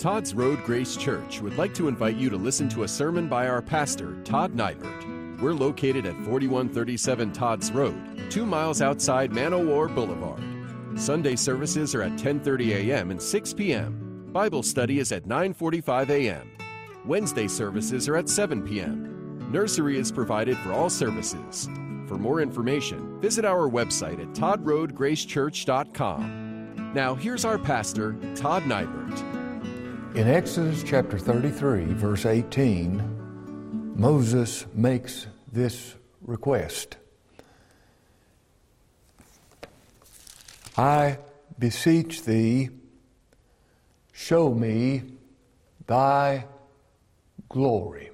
Todd's Road Grace Church would like to invite you to listen to a sermon by our pastor, Todd Nybert. We're located at 4137 Todd's Road, 2 miles outside Man-O-War Boulevard. Sunday services are at 10:30 a.m. and 6 p.m. Bible study is at 9:45 a.m. Wednesday services are at 7 p.m. Nursery is provided for all services. For more information, visit our website at toddroadgracechurch.com. Now, here's our pastor, Todd Nybert. In Exodus chapter 33, verse 18, Moses makes this request. I beseech thee, show me thy glory.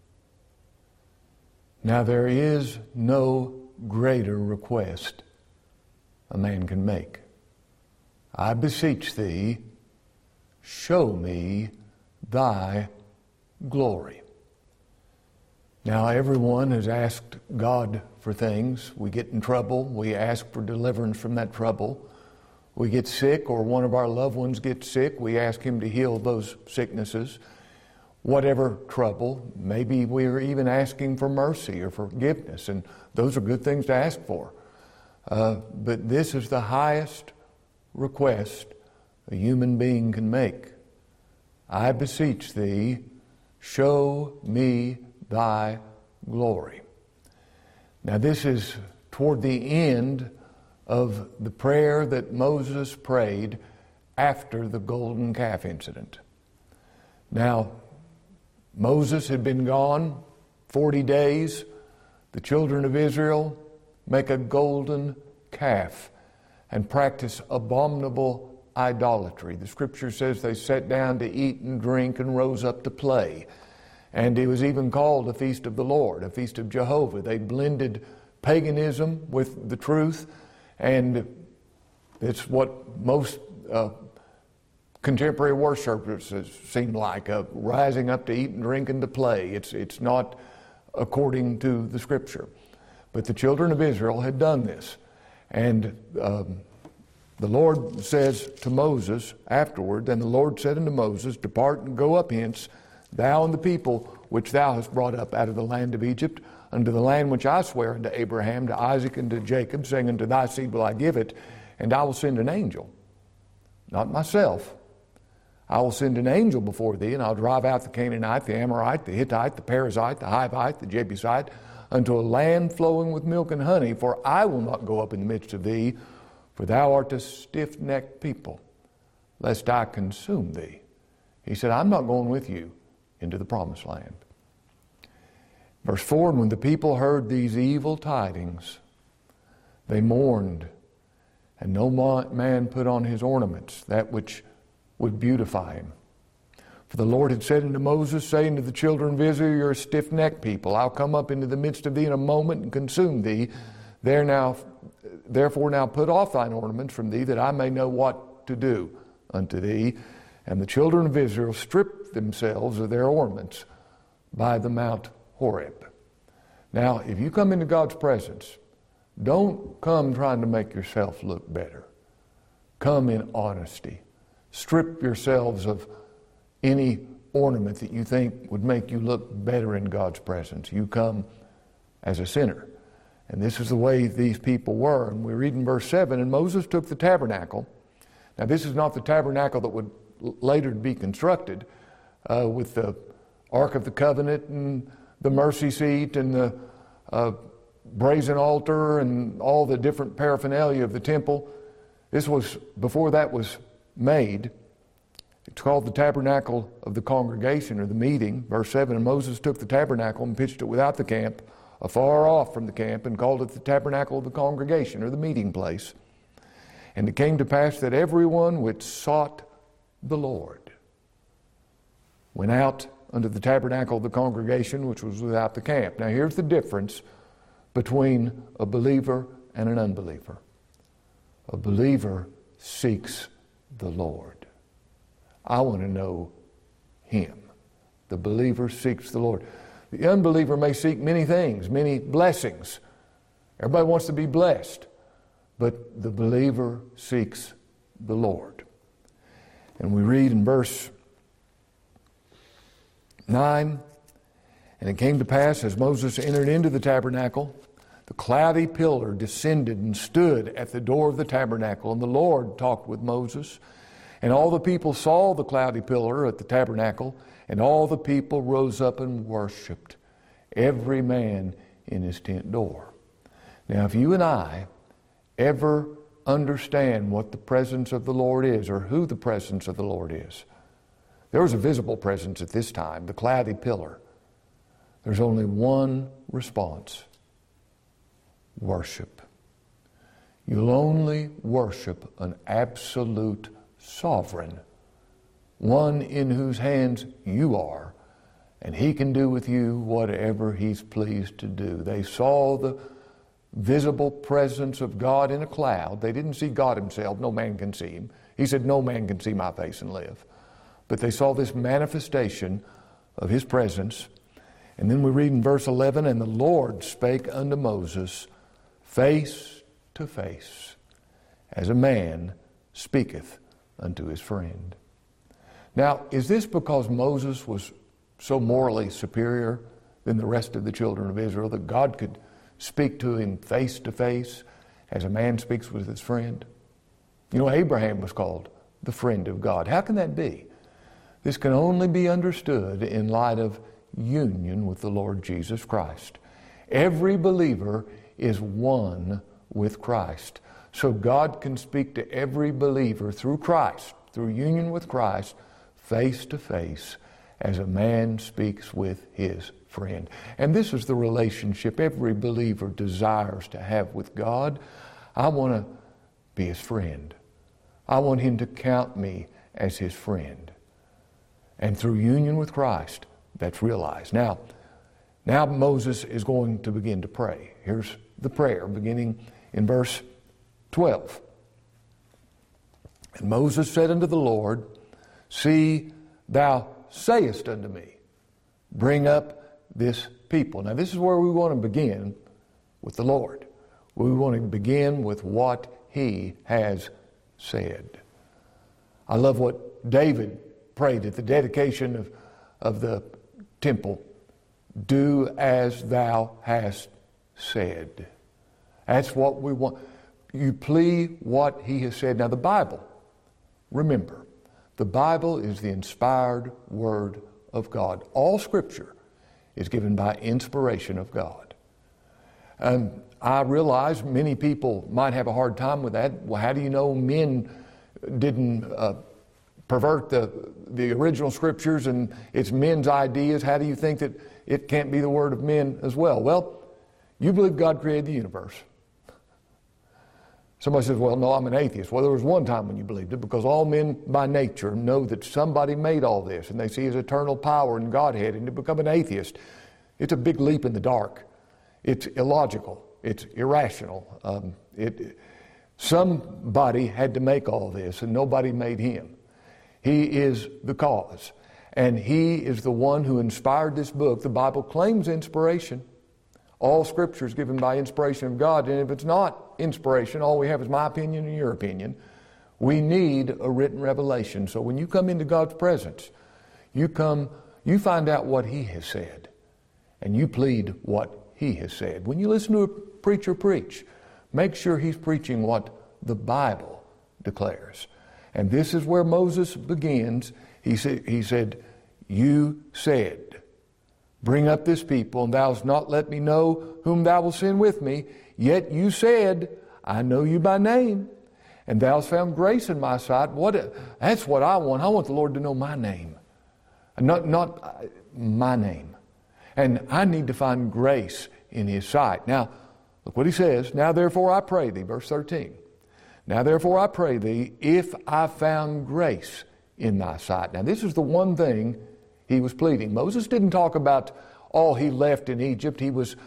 Now there is no greater request a man can make. I beseech thee, show me thy glory. Now everyone has asked God for things. We get in trouble. We ask for deliverance from that trouble. We get sick or one of our loved ones gets sick. We ask Him to heal those sicknesses. Whatever trouble, maybe we're even asking for mercy or forgiveness, and those are good things to ask for. But this is the highest request a human being can make. I beseech thee, show me thy glory. Now this is toward the end of the prayer that Moses prayed after the golden calf incident. Now, Moses had been gone 40 days. The children of Israel make a golden calf and practice abominable idolatry. The scripture says they sat down to eat and drink and rose up to play. And it was even called a feast of the Lord, a feast of Jehovah. They blended paganism with the truth, and it's what most contemporary worshipers seem like, rising up to eat and drink and to play. It's not according to the scripture. But the children of Israel had done this. And the Lord says to Moses afterward, "Then the Lord said unto Moses, Depart and go up hence, thou and the people which thou hast brought up out of the land of Egypt, unto the land which I swear unto Abraham, to Isaac, and to Jacob, saying, Unto thy seed will I give it, and I will send an angel, not myself. I will send an angel before thee, and I'll drive out the Canaanite, the Amorite, the Hittite, the Perizzite, the Hivite, the Jebusite, unto a land flowing with milk and honey, for I will not go up in the midst of thee, for thou art a stiff-necked people, lest I consume thee." He said, I'm not going with you into the promised land. Verse 4, "And when the people heard these evil tidings, they mourned, and no man put on his ornaments, that which would beautify him. For the Lord had said unto Moses, saying to the children of Israel, You're a stiff-necked people. I'll come up into the midst of thee in a moment and consume thee. Therefore now put off thine ornaments from thee, that I may know what to do unto thee. And the children of Israel stripped themselves of their ornaments by the Mount Horeb." Now, if you come into God's presence, don't come trying to make yourself look better. Come in honesty. Strip yourselves of any ornament that you think would make you look better in God's presence. You come as a sinner. And this is the way these people were. And we read in verse 7, "And Moses took the tabernacle." Now this is not the tabernacle that would later be constructed with the Ark of the Covenant and the mercy seat and the brazen altar and all the different paraphernalia of the temple. This was before that was made. It's called the tabernacle of the congregation or the meeting. Verse 7, "And Moses took the tabernacle and pitched it without the camp, afar off from the camp, and called it the tabernacle of the congregation," or the meeting place. "And it came to pass that everyone which sought the Lord went out unto the tabernacle of the congregation, which was without the camp." Now here's the difference between a believer and an unbeliever. A believer seeks the Lord. I want to know Him. The believer seeks the Lord. The unbeliever may seek many things, many blessings. Everybody wants to be blessed. But the believer seeks the Lord. And we read in verse 9, and it came to pass as Moses entered into the tabernacle, the cloudy pillar descended and stood at the door of the tabernacle, and the Lord talked with Moses. And all the people saw the cloudy pillar at the tabernacle, and all the people rose up and worshiped, every man in his tent door. Now, if you and I ever understand what the presence of the Lord is, or who the presence of the Lord is, there was a visible presence at this time, the cloudy pillar. There's only one response: worship. You'll only worship an absolute sovereign, one in whose hands you are, and He can do with you whatever He's pleased to do. They saw the visible presence of God in a cloud. They didn't see God Himself. No man can see Him. He said, no man can see my face and live. But they saw this manifestation of His presence. And then we read in verse 11, and the Lord spake unto Moses face to face, as a man speaketh unto his friend. Now, is this because Moses was so morally superior than the rest of the children of Israel that God could speak to him face to face as a man speaks with his friend? You know, Abraham was called the friend of God. How can that be? This can only be understood in light of union with the Lord Jesus Christ. Every believer is one with Christ. So God can speak to every believer through Christ, through union with Christ, face to face, as a man speaks with his friend. And this is the relationship every believer desires to have with God. I want to be His friend. I want Him to count me as His friend. And through union with Christ, that's realized. Now Moses is going to begin to pray. Here's the prayer beginning in verse 12. And Moses said unto the Lord, See, thou sayest unto me, bring up this people. Now this is where we want to begin with the Lord. We want to begin with what He has said. I love what David prayed at the dedication of the temple. Do as thou hast said. That's what we want. You plead what He has said. Now the Bible, remember, the Bible is the inspired Word of God. All Scripture is given by inspiration of God. And I realize many people might have a hard time with that. Well, how do you know men didn't pervert the original Scriptures and it's men's ideas? How do you think that it can't be the Word of men as well? Well, you believe God created the universe. Somebody says, well, no, I'm an atheist. Well, there was one time when you believed it, because all men by nature know that somebody made all this, and they see His eternal power and Godhead, and to become an atheist, it's a big leap in the dark. It's illogical. It's irrational. Somebody had to make all this, and nobody made Him. He is the cause, and He is the one who inspired this book. The Bible claims inspiration. All Scripture is given by inspiration of God, and if it's not inspiration, all we have is my opinion and your opinion. We need a written revelation. So when you come into God's presence, you find out what He has said, and you plead what He has said. When you listen to a preacher preach, make sure he's preaching what the Bible declares. And this is where Moses begins. He said, you said, bring up this people, and thou hast not let me know whom thou wilt send with me. Yet you said, I know you by name, and thou hast found grace in my sight. That's what I want. I want the Lord to know my name, not my name. And I need to find grace in His sight. Now, look what He says. Now therefore I pray thee, verse 13. Now therefore I pray thee, if I found grace in thy sight. Now this is the one thing he was pleading. Moses didn't talk about all he left in Egypt. He was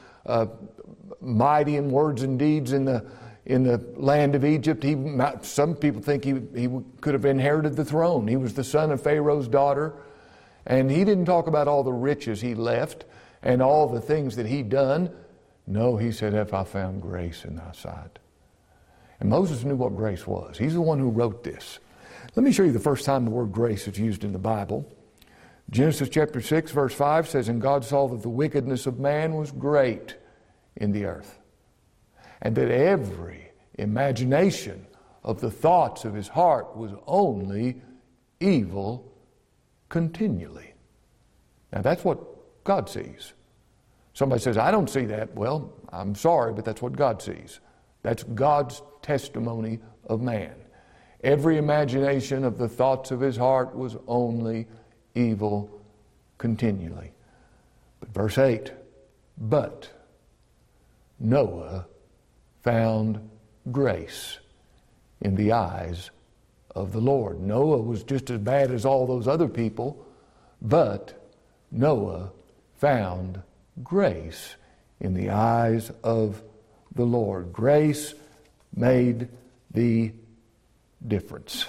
mighty in words and deeds in the land of Egypt. Some people think he could have inherited the throne. He was the son of Pharaoh's daughter. And he didn't talk about all the riches he left and all the things that he'd done. No, he said, if I found grace in thy sight. And Moses knew what grace was. He's the one who wrote this. Let me show you the first time the word grace is used in the Bible. Genesis chapter 6 verse 5 says, "And God saw that the wickedness of man was great in the earth, and that every imagination of the thoughts of his heart was only evil continually." Now that's what God sees. Somebody says, "I don't see that." Well, I'm sorry, but that's what God sees. That's God's testimony of man. Every imagination of the thoughts of his heart was only evil continually. But verse 8, "But Noah found grace in the eyes of the Lord." Noah was just as bad as all those other people, but Noah found grace in the eyes of the Lord. Grace made the difference.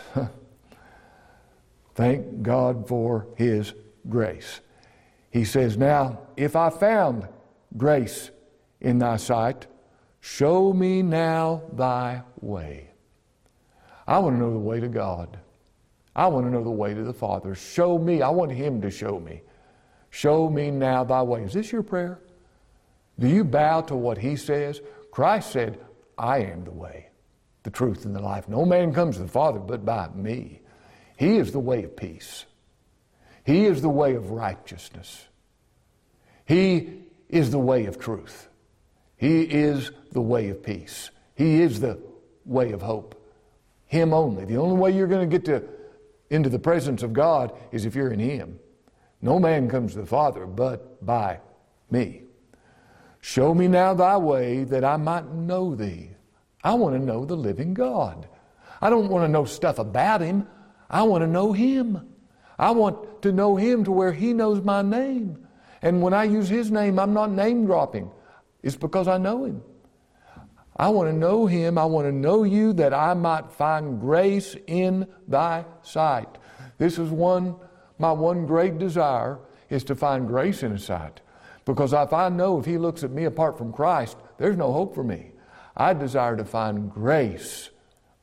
Thank God for His grace. He says, "Now, if I found grace in thy sight, show me now thy way." I want to know the way to God. I want to know the way to the Father. Show me. I want Him to show me. Show me now thy way. Is this your prayer? Do you bow to what He says? Christ said, "I am the way, the truth, and the life. No man comes to the Father but by me." He is the way of peace. He is the way of righteousness. He is the way of truth. He is the way of peace. He is the way of hope. Him only. The only way you're going to get into the presence of God is if you're in Him. No man comes to the Father but by me. Show me now thy way that I might know thee. I want to know the living God. I don't want to know stuff about Him. I want to know Him. I want to know Him to where He knows my name. And when I use His name, I'm not name dropping. It's because I know Him. I want to know Him. I want to know you that I might find grace in thy sight. This is my one great desire is to find grace in His sight. Because if I know if He looks at me apart from Christ, there's no hope for me. I desire to find grace,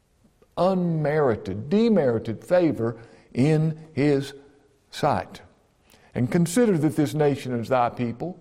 unmerited, demerited favor in His sight. And consider that this nation is thy people.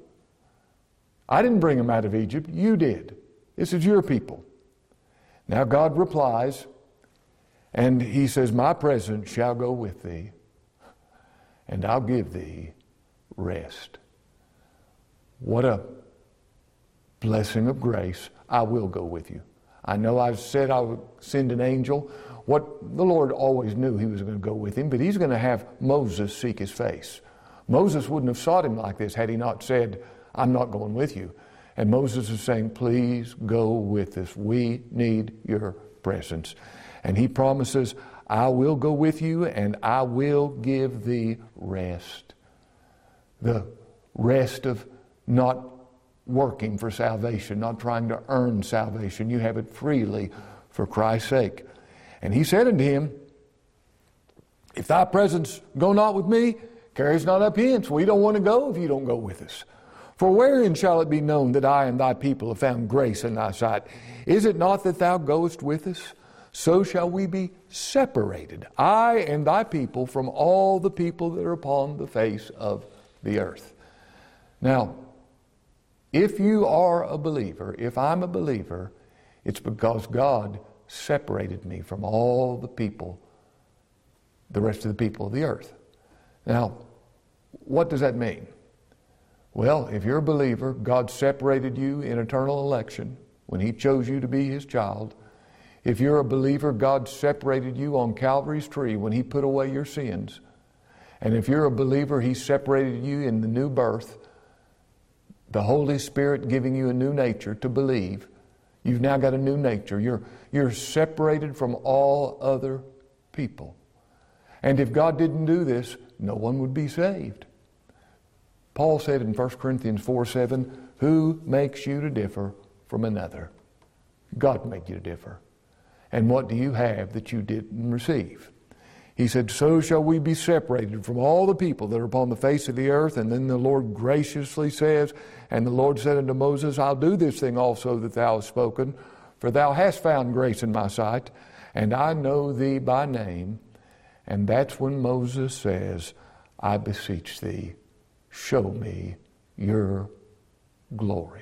I didn't bring them out of Egypt, you did. This is your people. Now God replies, and He says, "My presence shall go with thee, and I'll give thee rest." What a blessing of grace. I will go with you. I know I've said I would send an angel. What the Lord always knew He was going to go with him, but He's going to have Moses seek His face. Moses wouldn't have sought Him like this had he not said, "I'm not going with you." And Moses is saying, "Please go with us. We need your presence." And He promises, "I will go with you and I will give thee rest." The rest of not working for salvation, not trying to earn salvation. You have it freely for Christ's sake. And He said unto him, "If thy presence go not with me, carry us not up hence. We don't want to go if you don't go with us. For wherein shall it be known that I and thy people have found grace in thy sight? Is it not that thou goest with us? So shall we be separated, I and thy people, from all the people that are upon the face of the earth." Now, if you are a believer, if I'm a believer, it's because God separated me from all the people, the rest of the people of the earth. Now, what does that mean? Well, if you're a believer, God separated you in eternal election when He chose you to be His child. If you're a believer, God separated you on Calvary's tree when He put away your sins. And if you're a believer, He separated you in the new birth, the Holy Spirit giving you a new nature to believe. You've now got a new nature. You're separated from all other people. And if God didn't do this, no one would be saved. Paul said in 1 Corinthians 4:7, "Who makes you to differ from another?" God made you to differ. And what do you have that you didn't receive? He said, "So shall we be separated from all the people that are upon the face of the earth." And then the Lord graciously says, "And the Lord said unto Moses, I'll do this thing also that thou hast spoken, for thou hast found grace in my sight, and I know thee by name." And that's when Moses says, I beseech thee, show me your glory.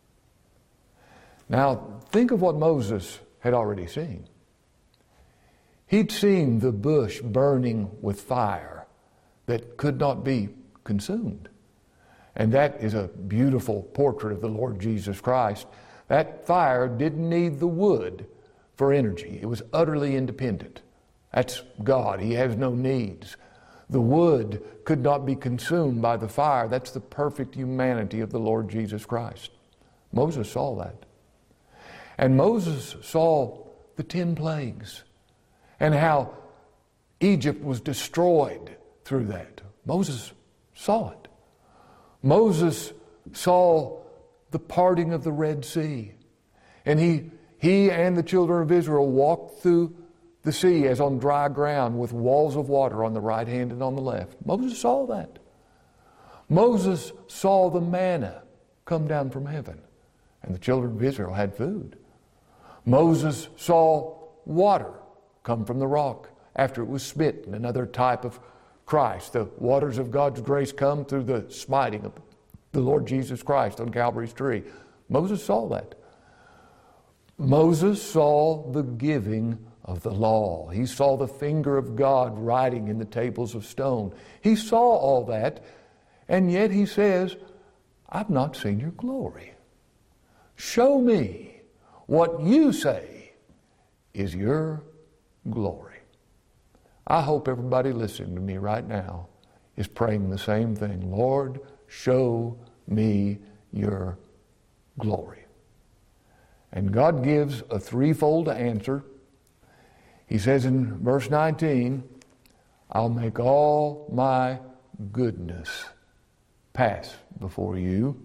Now, think of what Moses had already seen. He'd seen the bush burning with fire that could not be consumed. And that is a beautiful portrait of the Lord Jesus Christ. That fire didn't need the wood for energy. It was utterly independent. That's God. He has no needs. The wood could not be consumed by the fire. That's the perfect humanity of the Lord Jesus Christ. Moses saw that. And Moses saw the 10 plagues and how Egypt was destroyed through that. Moses saw it. Moses saw the parting of the Red Sea. And he and the children of Israel walked through the sea as on dry ground with walls of water on the right hand and on the left. Moses saw that. Moses saw the manna come down from heaven, and the children of Israel had food. Moses saw water come from the rock after it was smitten, another type of Christ. The waters of God's grace come through the smiting of the Lord Jesus Christ on Calvary's tree. Moses saw that. Moses saw the giving of the law. He saw the finger of God writing in the tables of stone. He saw all that, and yet he says, I've not seen your glory. Show me what you say is your glory. I hope everybody listening to me right now is praying the same thing. Lord, show me your glory. And God gives a threefold answer. He says in verse 19, I'll make all my goodness pass before you,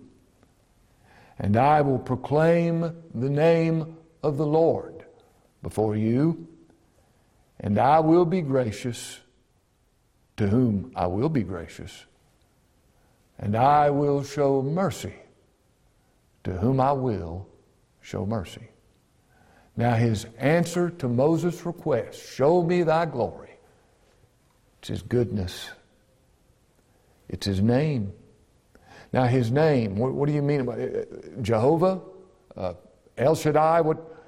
and I will proclaim the name of the Lord before you, and I will be gracious to whom I will be gracious, and I will show mercy to whom I will show mercy. Now his answer to Moses' request, show me thy glory, it's his goodness. It's his name. Now his name, what do you mean about it? Jehovah? El Shaddai?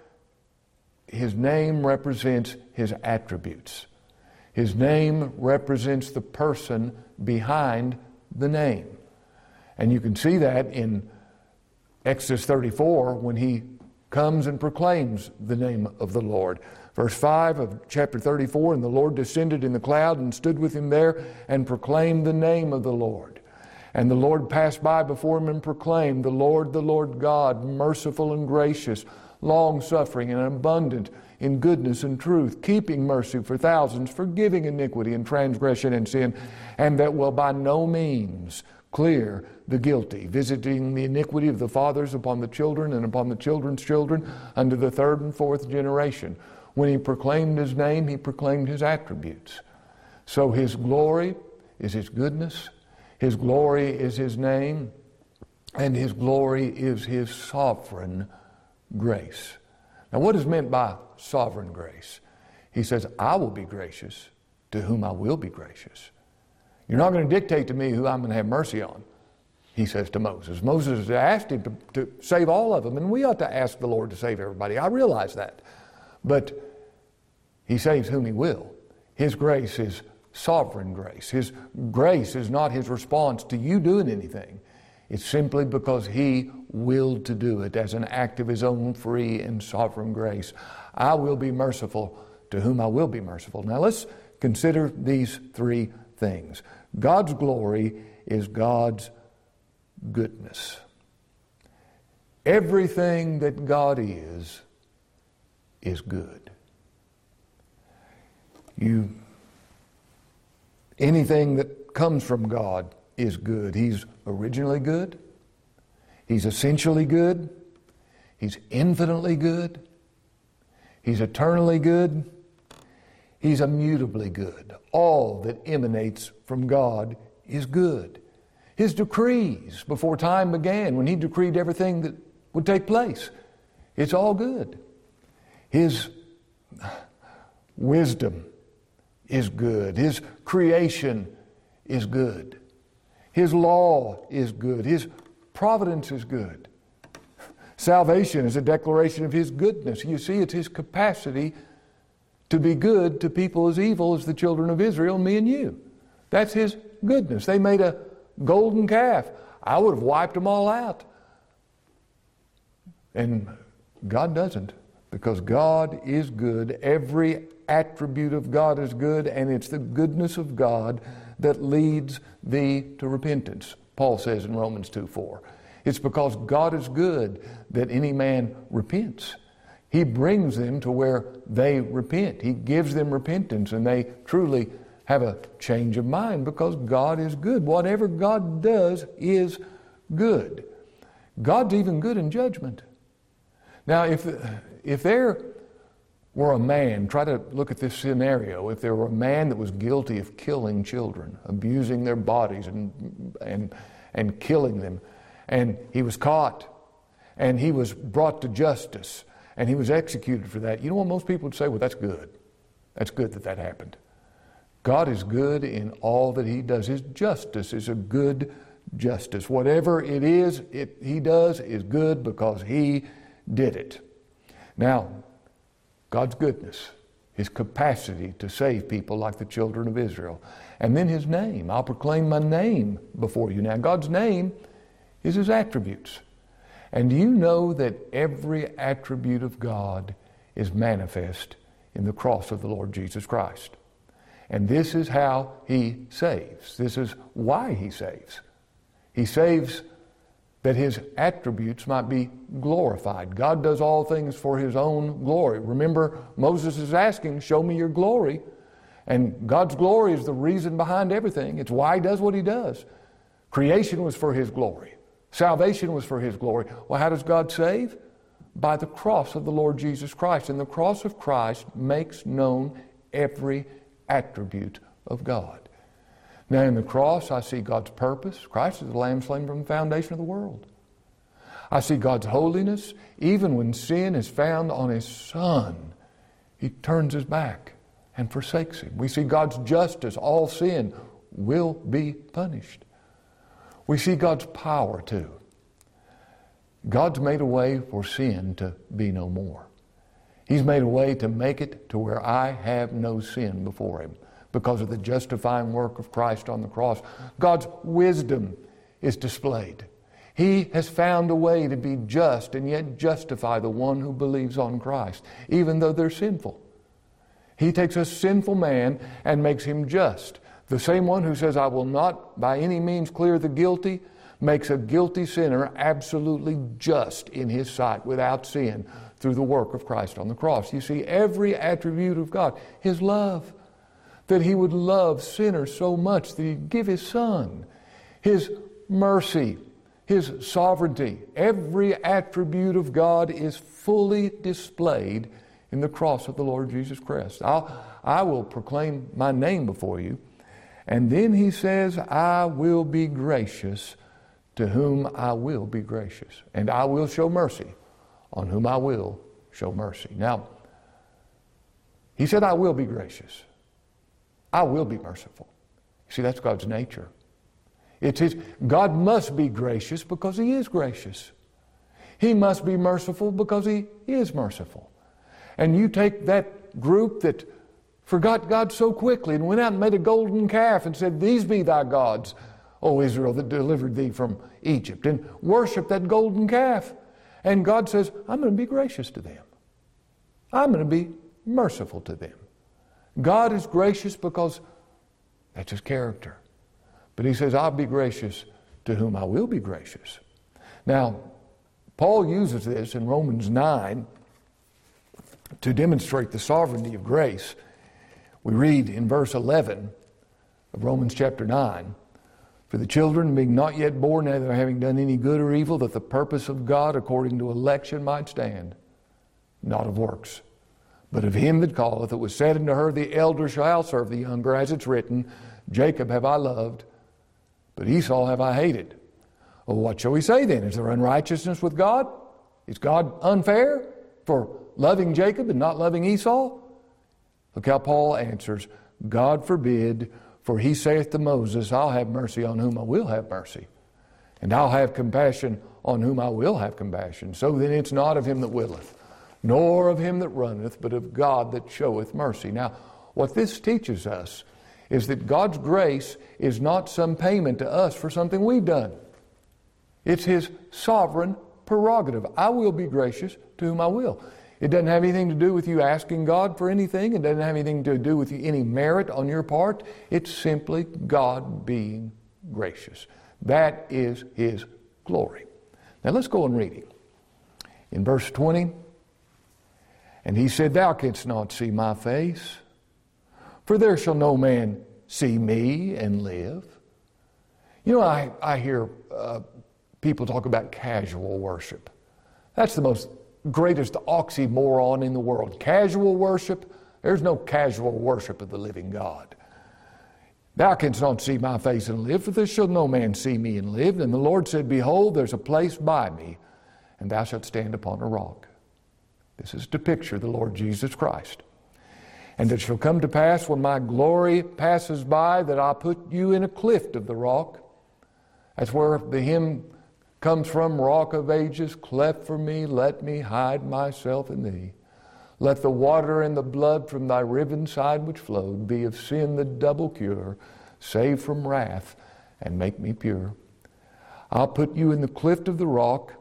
His name represents his attributes. His name represents the person behind the name. And you can see that in Exodus 34 when he comes and proclaims the name of the Lord. Verse 5 of chapter 34, and the Lord descended in the cloud and stood with him there and proclaimed the name of the Lord. And the Lord passed by before him and proclaimed, the Lord God, merciful and gracious, long-suffering and abundant in goodness and truth, keeping mercy for thousands, forgiving iniquity and transgression and sin, and that will by no means clear the guilty, visiting the iniquity of the fathers upon the children and upon the children's children unto the third and fourth generation. When he proclaimed his name, he proclaimed his attributes. So his glory is his goodness, his glory is his name, and his glory is his sovereign grace. Now what is meant by sovereign grace? He says, I will be gracious to whom I will be gracious. You're not going to dictate to me who I'm going to have mercy on, he says to Moses. Moses asked him to save all of them, and we ought to ask the Lord to save everybody. I realize that. But he saves whom he will. His grace is sovereign grace. His grace is not his response to you doing anything. It's simply because he willed to do it as an act of his own free and sovereign grace. I will be merciful to whom I will be merciful. Now let's consider these three things. God's glory is God's goodness. Everything that God is good. Anything that comes from God is good. He's originally good. He's essentially good. He's infinitely good. He's eternally good. He's immutably good. All that emanates from God is good. His decrees before time began, when he decreed everything that would take place, it's all good. His wisdom is good. His creation is good. His law is good. His providence is good. Salvation is a declaration of His goodness. You see, it's His capacity to be good to people as evil as the children of Israel, me and you. That's His goodness. They made a golden calf. I would have wiped them all out. And God doesn't, because God is good. Every attribute of God is good, and it's the goodness of God that leads thee to repentance. Paul says in Romans 2:4. It's because God is good that any man repents. He brings them to where they repent. He gives them repentance, and they truly have a change of mind because God is good. Whatever God does is good. God's even good in judgment. Now, if there were a man, try to look at this scenario, if there were a man that was guilty of killing children, abusing their bodies and killing them, and he was caught, and he was brought to justice, and he was executed for that, you know what most people would say? Well, that's good. That's good that happened. God is good in all that He does. His justice is a good justice. Whatever it is He does is good because He did it. Now, God's goodness, His capacity to save people like the children of Israel, and then His name. I'll proclaim my name before you. Now, God's name is His attributes. And you know that every attribute of God is manifest in the cross of the Lord Jesus Christ. And this is how He saves. This is why He saves. He saves that His attributes might be glorified. God does all things for His own glory. Remember, Moses is asking, show me your glory. And God's glory is the reason behind everything. It's why He does what He does. Creation was for His glory. Salvation was for His glory. Well, how does God save? By the cross of the Lord Jesus Christ. And the cross of Christ makes known every attribute of God. Now in the cross, I see God's purpose. Christ is the Lamb slain from the foundation of the world. I see God's holiness. Even when sin is found on His Son, He turns His back and forsakes Him. We see God's justice. All sin will be punished. We see God's power too. God's made a way for sin to be no more. He's made a way to make it to where I have no sin before Him because of the justifying work of Christ on the cross. God's wisdom is displayed. He has found a way to be just and yet justify the one who believes on Christ, even though they're sinful. He takes a sinful man and makes him just. The same one who says, I will not by any means clear the guilty, makes a guilty sinner absolutely just in His sight without sin through the work of Christ on the cross. You see, every attribute of God, His love, that He would love sinners so much that He'd give His Son, His mercy, His sovereignty. Every attribute of God is fully displayed in the cross of the Lord Jesus Christ. I will proclaim my name before you. And then He says, I will be gracious to whom I will be gracious. And I will show mercy on whom I will show mercy. Now, He said, I will be gracious. I will be merciful. See, that's God's nature. It's His. God must be gracious because He is gracious. He must be merciful because He is merciful. And you take that group that forgot God so quickly and went out and made a golden calf and said, these be thy gods, O Israel, that delivered thee from Egypt, and worship that golden calf. And God says, I'm going to be gracious to them. I'm going to be merciful to them. God is gracious because that's His character. But He says, I'll be gracious to whom I will be gracious. Now, Paul uses this in Romans 9 to demonstrate the sovereignty of grace. We read in verse 11 of Romans chapter 9, for the children being not yet born, neither having done any good or evil, that the purpose of God according to election might stand, not of works, but of Him that calleth. It was said unto her, the elder shall serve the younger, as it's written, Jacob have I loved, but Esau have I hated. Well, what shall we say then? Is there unrighteousness with God? Is God unfair for loving Jacob and not loving Esau? Look how Paul answers, God forbid, For he saith to Moses, I'll have mercy on whom I will have mercy, and I'll have compassion on whom I will have compassion. So then it's not of him that willeth, nor of him that runneth, but of God that showeth mercy. Now, what this teaches us is that God's grace is not some payment to us for something we've done. It's His sovereign prerogative. I will be gracious to whom I will. It doesn't have anything to do with you asking God for anything. It doesn't have anything to do with any merit on your part. It's simply God being gracious. That is His glory. Now let's go and read it. In verse 20, and he said, Thou canst not see my face, for there shall no man see me and live. You know, I hear people talk about casual worship. That's the most greatest oxymoron in the world. Casual worship? There's no casual worship of the living God. Thou canst not see my face and live, for there shall no man see me and live. And the Lord said, Behold, there's a place by me, and thou shalt stand upon a rock. This is to picture the Lord Jesus Christ. And it shall come to pass when my glory passes by that I put you in a cleft of the rock. That's where the hymn comes from, Rock of Ages, cleft for me, let me hide myself in thee. Let the water and the blood from thy riven side which flowed be of sin the double cure, save from wrath, and make me pure. I'll put you in the cleft of the rock,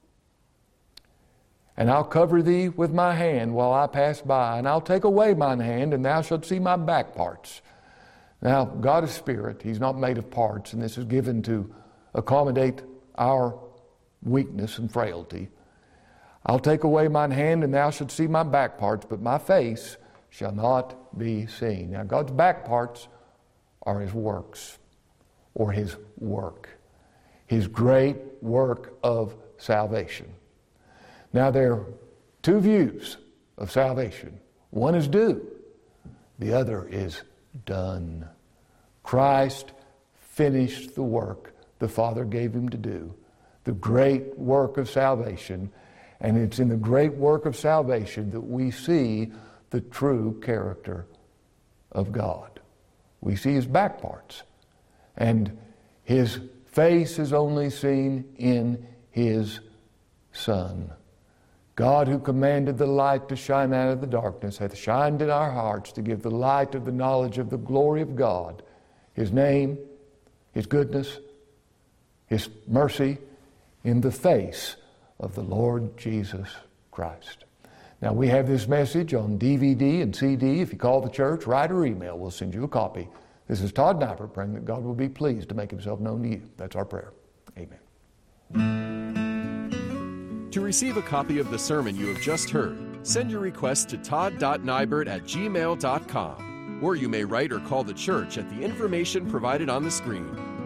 and I'll cover thee with my hand while I pass by, and I'll take away mine hand, and thou shalt see my back parts. Now, God is spirit. He's not made of parts, and this is given to accommodate our weakness and frailty. I'll take away mine hand, and thou shalt see my back parts, but my face shall not be seen. Now, God's back parts are His works, or His work, His great work of salvation. Now, there are two views of salvation. One is due. The other is done. Christ finished the work the Father gave Him to do, the great work of salvation. And it's in the great work of salvation that we see the true character of God. We see His back parts. And His face is only seen in His Son. God, who commanded the light to shine out of the darkness, hath shined in our hearts to give the light of the knowledge of the glory of God, His name, His goodness, His mercy, in the face of the Lord Jesus Christ. Now, we have this message on DVD and CD. If you call the church, write or email, we'll send you a copy. This is Todd Nyberg praying that God will be pleased to make Himself known to you. That's our prayer. Amen. To receive a copy of the sermon you have just heard, send your request to todd.nybert@gmail.com, or you may write or call the church at the information provided on the screen.